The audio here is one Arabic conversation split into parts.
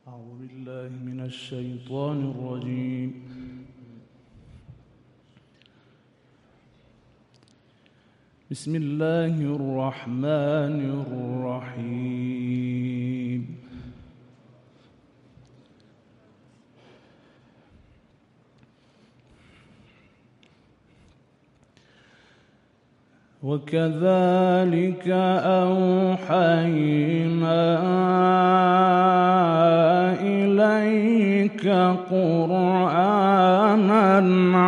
أعوذ بالله من الشيطان الرجيم. بسم الله الرحمن الرحيم. وكذلك أوحينا إليك قرآنا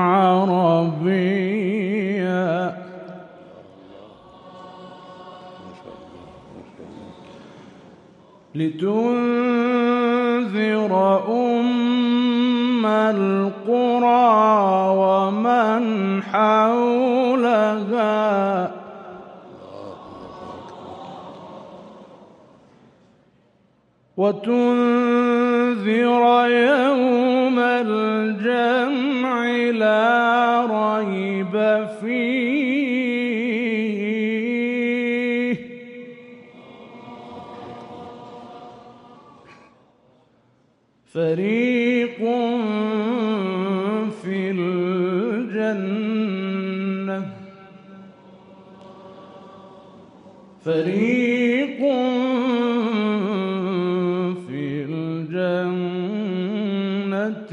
عربيا لتنذر أم القرى ومن حولها وتنذر يوم الجمع لا ريب فيه فريق في الجنة فريق في الجنة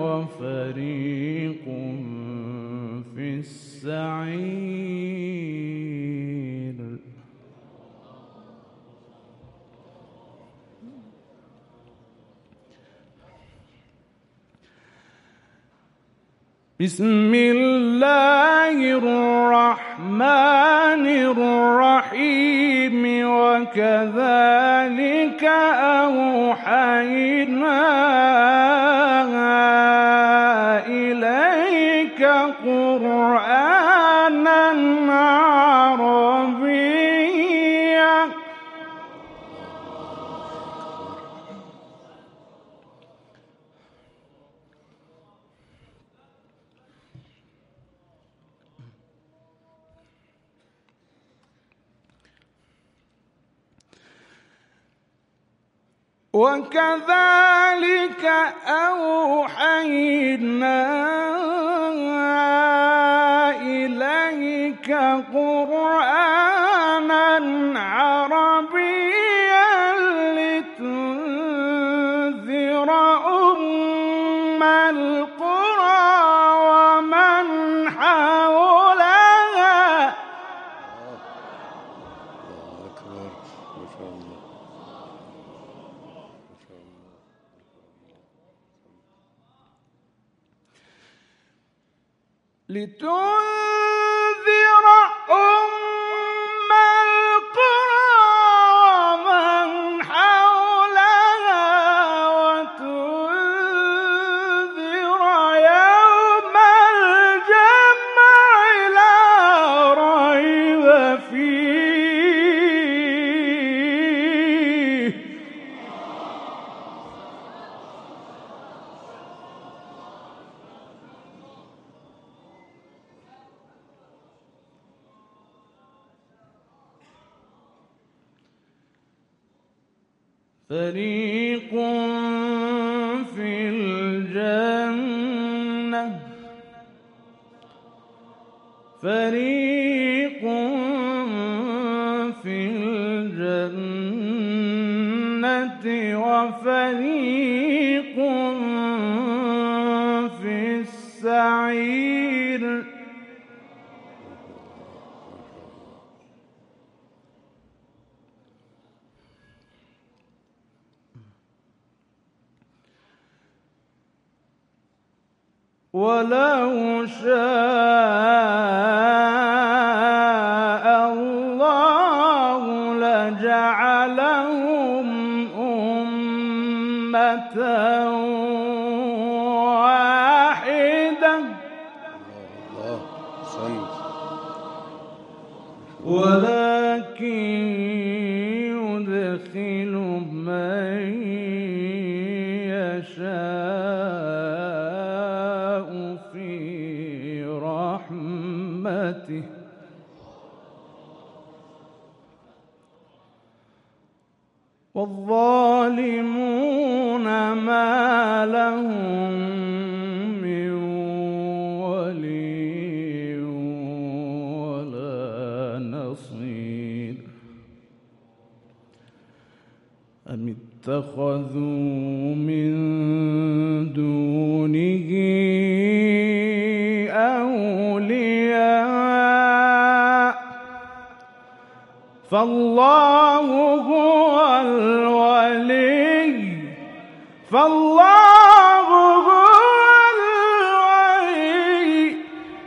وفريق في السعير. بسم الله الرحمن الرحيم. وكذلك أوحينا إليك قرآنا عربيا وكذلك أوحينا إليك قرآنا عربيا لتنذر أم القرى ومن حولها لتنذر أم القرى ومن حولها وتنذر يوم الجمع لا ريب فيه فريق في الجنة فريق في الجنة وفريق في السعير. ولو شاء الله لجعلهم أمة واحدة ولكن يدخل من يشاء في رحمته والظالمون فما لهم من ولي ولا نصير أم اتخذوا من دونه أولياء فالله هو الولي فالله هو الولي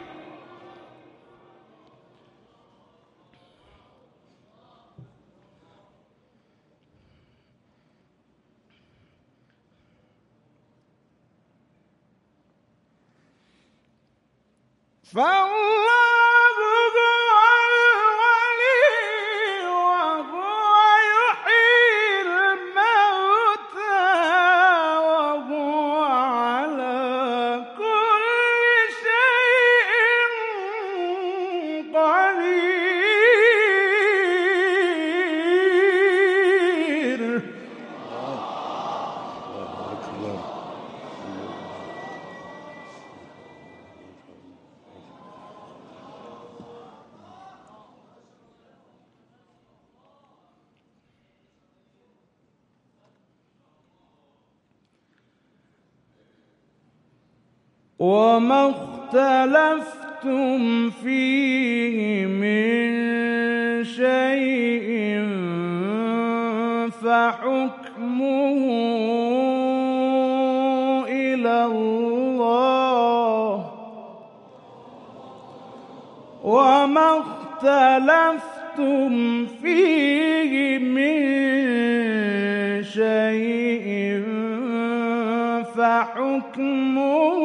وما اختلفتم فيه من شيء فحكمه إلى الله وما اختلفتم فيه من شيء فحكمه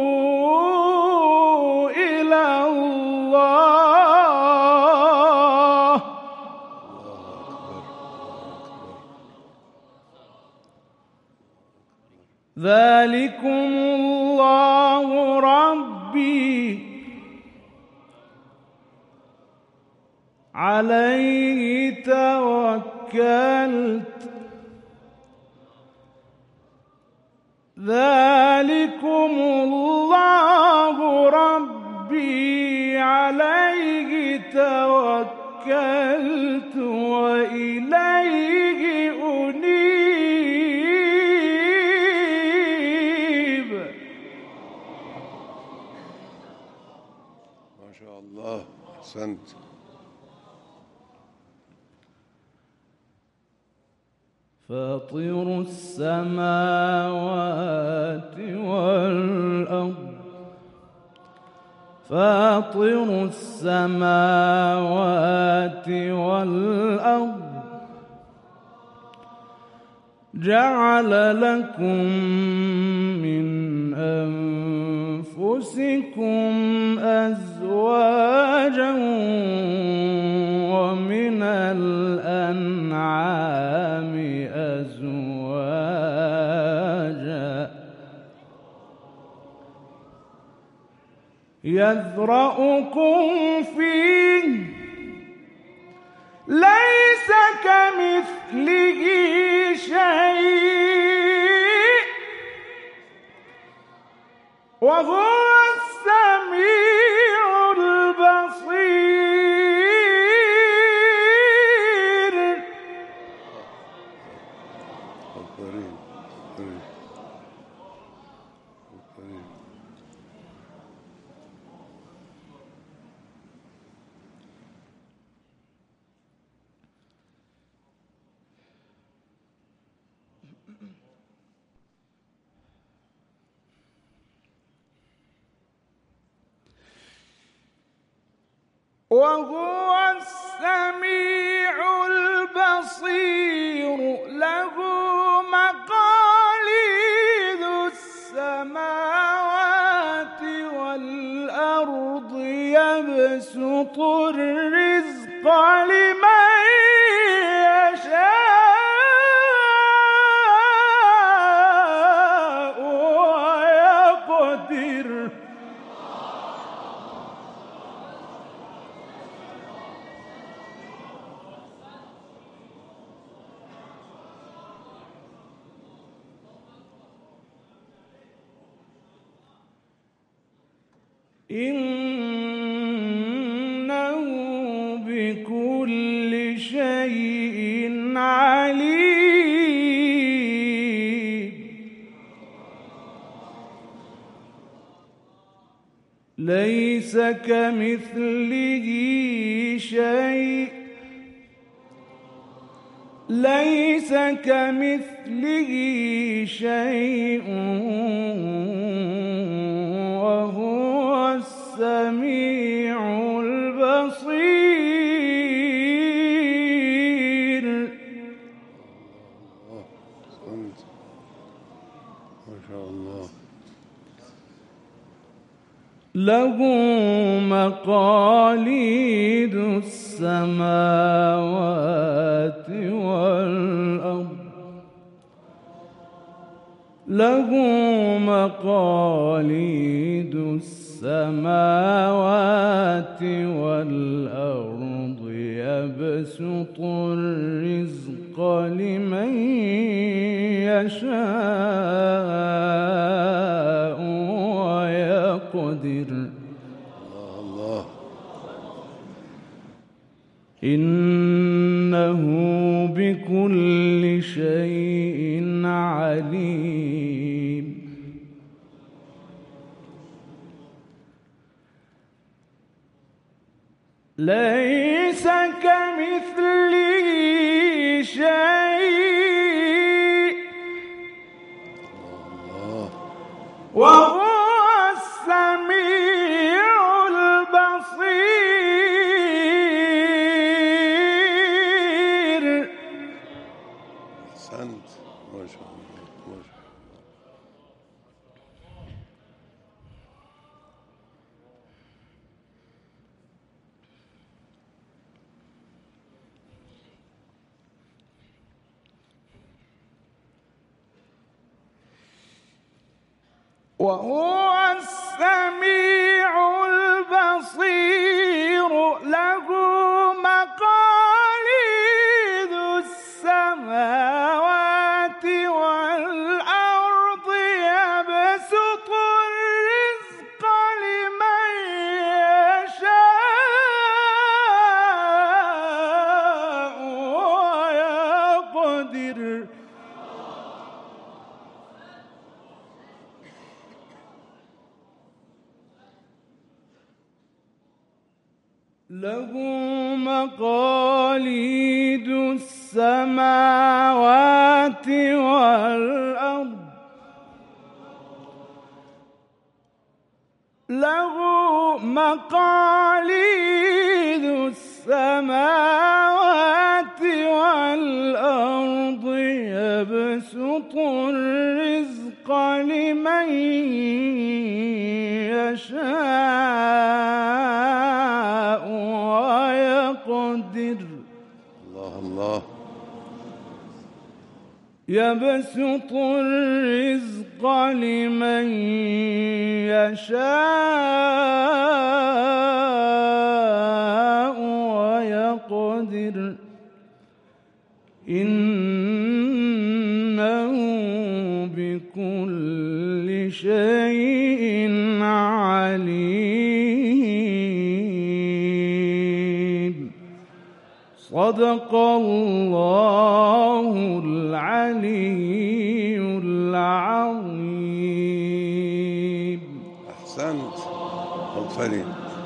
إلى الله ذلكم الله ربي عليه توكلت ذلكم الله ربي عليه توكلت وإليه أنيب. ما شاء الله أحسنت. فاطر السماوات والأرض فاطر السماوات والأرض جعل لكم من أنفسكم أزواجا ومن الأنعام أزواجا يذرأكم فيه ليس كمثله شيء وهو السميع البصير. وهو السميع البصير له مقاليد السماوات والأرض يبسط الرزق لمن يشاء ويقدر إنه بكل شيء عليم ليس كمثله شيء وهو السميع البصير. أحسنت ما شاء الله. له مقاليد السماوات والأرض يبسط الرزق لمن يشاء ويقدر. الله إنه بكل شيء عليم. ليس كمثله شيء وهو السميع البصير. أحسنت ما شاء الله ما شاء الله. وهو السميع البصير. له مقاليد السماوات والأرض يبسط الرزق لمن يشاء ويقدر. له مقاليد السماوات والأرض يبسط الرزق لمن يشاء ويقدر. الله يبسط الرزق لمن يشاء ويقدر. إنه بكل شيء عليم. صدق الله العلي العظيم. أحسنت. أغفري.